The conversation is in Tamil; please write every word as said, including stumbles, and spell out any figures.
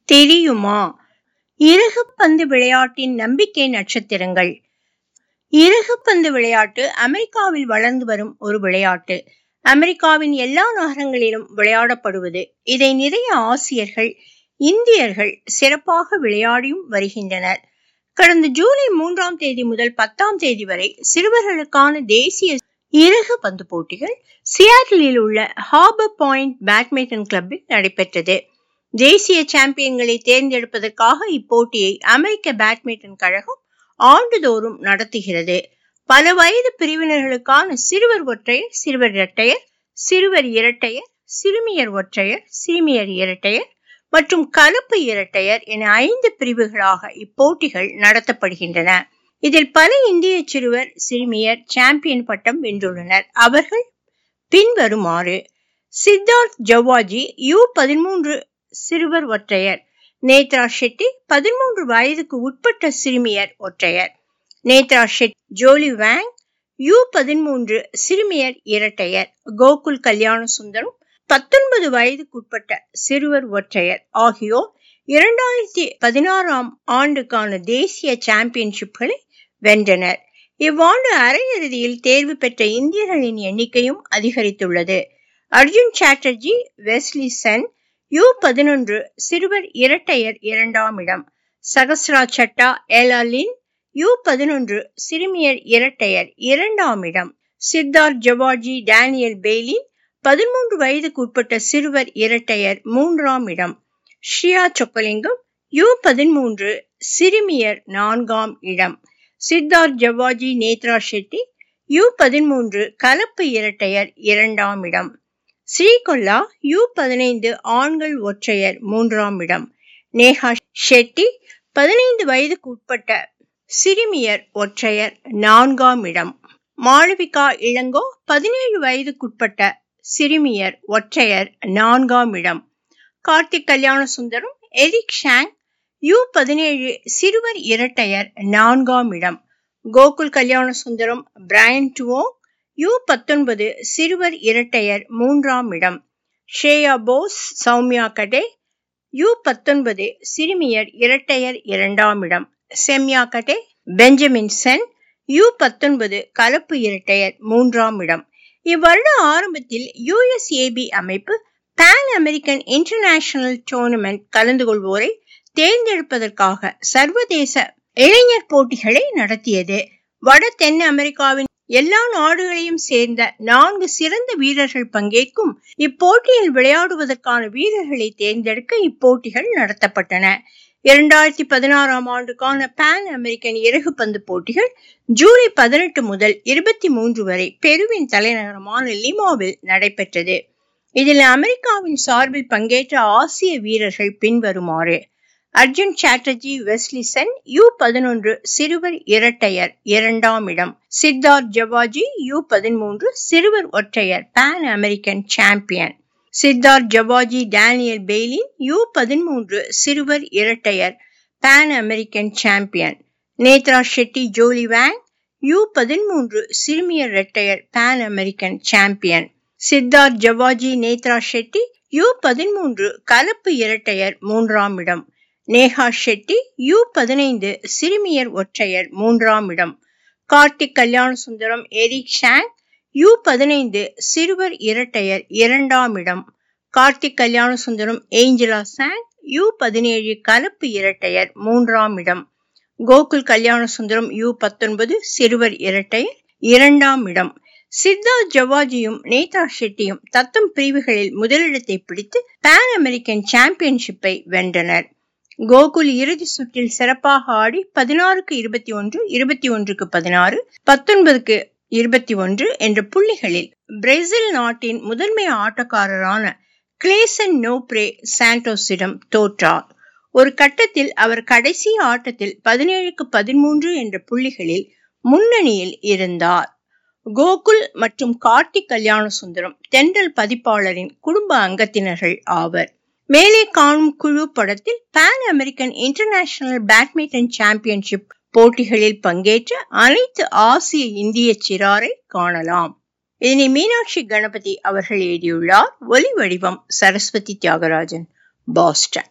தெரியுமா? இறகுப்பந்து விளையாட்டின் நம்பிக்கை நட்சத்திரங்கள். இறகுப்பந்து விளையாட்டு அமெரிக்காவில் வளர்ந்து வரும் ஒரு விளையாட்டு. அமெரிக்காவின் எல்லா நகரங்களிலும் விளையாடப்படுவது. இதை நிறைய ஆசியர்கள், இந்தியர்கள் சிறப்பாக விளையாடியும் வருகின்றனர். கடந்த ஜூலை மூன்றாம் தேதி முதல் பத்தாம் தேதி வரை சிறுவர்களுக்கான தேசிய இறகு பந்து போட்டிகள் சியாட்டிலில் உள்ள ஹார்பர் பாயிண்ட் பேட்மிண்டன் கிளப்பில் நடைபெற்றது. தேசிய சாம்பியன்களை தேர்ந்தெடுப்பதற்காக இப்போட்டியை அமெரிக்க பேட்மிண்டன் கழகம் ஆண்டுதோறும் நடத்துகிறது. பல வயது பிரிவினர்களுக்கான சிறுவர் ஒற்றையர், சிறுவர் இரட்டையர், சிறுவர் இரட்டையர், சிறுமியர் ஒற்றையர், சிறுமியர் இரட்டையர் மற்றும் கலப்பு இரட்டையர் என ஐந்து பிரிவுகளாக இப்போட்டிகள் நடத்தப்படுகின்றன. இதில் பல இந்திய சிறுவர், சிறுமியர் சாம்பியன் பட்டம் வென்றுள்ளனர். அவர்கள் பின்வருமாறு: சித்தார்த் ஜவாஜி யூ பதிமூன்று சிறுவர் ஒற்றையர், நேத்ரா ஷெட்டி பதிமூன்று வயதுக்கு உட்பட்ட சிறுமியர் ஒற்றையர், Netra Shetty, Jolie Wang U பதிமூன்று சிறுமியர் இரட்டையர், கோகுல் கல்யாண சுந்தரம் பத்தொன்பது வயதுக்குட்பட்ட சிறுவர் ஒற்றையர் ஆகியோர் இரண்டாயிரத்தி பதினாறாம் ஆண்டுக்கான தேசிய சாம்பியன்ஷிப்களை வென்றனர். இவ்வாண்டு அரையிறுதியில் தேர்வு பெற்ற இந்தியர்களின் எண்ணிக்கையும் அதிகரித்துள்ளது. Arjun Chatterjee Wesley Chen U பதினொன்று சிறுவர் இரட்டையர் இரண்டாம் இடம், சகஸ்ரா சட்டா எலாலின் யூ பதினொன்று சிறுமியர் இரட்டையர் இரண்டாம் இடம், சித்தார்த் ஜவாஜி டேனியல் பெய்லின் பதிமூன்று வயதுக்கு உட்பட்ட சிறுவர் இரட்டையர் மூன்றாம் இடம், ஸ்ரீயா சொக்கலிங்கம் யூ பதிமூன்று சிறுமியர் நான்காம் இடம், சித்தார்த் ஜவாஜி நேத்ரா ஷெட்டி யூ பதிமூன்று கலப்பு இரட்டையர் இரண்டாம் இடம், ஸ்ரீகொல்லா யூ பதினைந்து ஆண்கள் ஒற்றையர் மூன்றாம் இடம், நேஹா ஷெட்டி பதினைந்து வயதுக்கு உட்பட்ட சிறுமியர் ஒற்றையர் நான்காம் இடம், மாளவிகா இளங்கோ பதினேழு வயதுக்குட்பட்ட சிறுமியர் ஒற்றையர் நான்காம் இடம், கார்த்திக் கல்யாண சுந்தரம் எரிக் ஷாங் யூ பதினேழு சிறுவர் இரட்டையர் நான்காம் இடம், கோகுல் கல்யாண சுந்தரம் பிரையன் டுவோ யூ பத்தொன்பது சிறுவர் இரட்டையர் மூன்றாம் இடம், ஷேயா போஸ் சௌமியா கடே யூ பத்தொன்பது சிறுமியர் இரட்டையர் இரண்டாம் இடம், Semya Kade Benjamin Chen U பத்தொன்பது கலப்பு இரட்டையர் மூன்றாம் இடம். இவ்வருட ஆரம்பத்தில் யுஎஸ்ஏபி அமைப்பு பான் அமெரிக்கன் இன்டர்நேஷனல் டோர்னமெண்ட் கலந்து கொள்வோரை தேர்ந்தெடுப்பதற்காக சர்வதேச இளைஞர் போட்டிகளை நடத்தியது. வட தென் அமெரிக்காவின் எல்லா நாடுகளையும் சேர்ந்த நான்கு சிறந்த வீரர்கள் பங்கேற்கும் இப்போட்டியில் விளையாடுவதற்கான வீரர்களை தேர்ந்தெடுக்க இப்போட்டிகள் நடத்தப்பட்டன. இரண்டாயிரத்தி பதினாறாம் ஆண்டுக்கான பான் அமெரிக்கன் இறகுப்பந்து போட்டிகள் ஜூலை பதினெட்டு முதல் இருபத்தி மூன்று வரை பெருவின் தலைநகரமான லிமாவில் நடைபெற்றது. இதில் அமெரிக்காவின் சார்பில் பங்கேற்ற ஆசிய வீரர்கள் பின்வருமாறு: Arjun Chatterjee Wesley Chen U பதினொன்று சிறுவர் இரட்டையர் இரண்டாம் இடம், சித்தார்த் ஜவாஜி யூ பதிமூன்று சிறுவர் ஒற்றையர் Pan American champion, Siddharth Jawaji Daniel Beilin U பதிமூன்று சிறுவர் இரட்டையர் Pan American champion, Netra Shetty Jolie Wang U பதிமூன்று சிறுமியர் இரட்டையர் Pan American champion, Siddharth Jawaji Netra Shetty U பதிமூன்று கலப்பு இரட்டையர் மூன்றாம் இடம், நேஹா ஷெட்டி யூ பதினைந்து சிறுமியர் ஒற்றையர் மூன்றாம் இடம், கார்த்திக் கல்யாண சுந்தரம் எரிக் ஷாங் யூ பதினைந்து சிறுவர் இரட்டையர் இரண்டாம் இடம், Karthik Kalyana Sundaram Angela song you பதினேழு கலப்பு இரட்டையர் மூன்றாம் இடம், கோகுல் கல்யாண சுந்தரம் யூ பத்தொன்பது சிறுவர் இரட்டையர் இரண்டாம் இடம். சித்தார்த் ஜவாஜியும் நேத்ரா ஷெட்டியும் தத்தம் பிரிவுகளில் முதலிடத்தை பிடித்து பான் அமெரிக்கன் சாம்பியன்ஷிப்பை வென்றனர். கோகுல் இறுதி சுற்றில் சிறப்பாக ஆடி பதினாறுக்கு இருபத்தி ஒன்று, இருபத்தி ஒன்றுக்கு பதினாறு, பத்தொன்பதுக்கு இருபத்தி ஒன்று என்ற புள்ளிகளில் பிரேசில் நாட்டின் முதன்மை ஆட்டக்காரரான கிளேசன் நோப்ரே சாண்டோஸிடம் தோற்றார். ஒரு கட்டத்தில் அவர் கடைசி ஆட்டத்தில் பதினேழுக்கு பதிமூன்று என்ற புள்ளிகளில் முன்னணியில் இருந்தார். கோகுல் மற்றும் கார்த்திக் கல்யாண சுந்தரம் தென்றல் பதிப்பாளரின் குடும்ப அங்கத்தினர்கள் ஆவர். மேலே காணும் குழு படத்தில் Pan American international badminton championship போட்டிகளில் பங்கேற்ற அனைத்து ஆசிய இந்திய சிறாரை காணலாம். இதனை மீனாட்சி கணபதி அவர்கள் எழுதியுள்ளார். ஒலி வடிவம் சரஸ்வதி தியாகராஜன், பாஸ்டன்.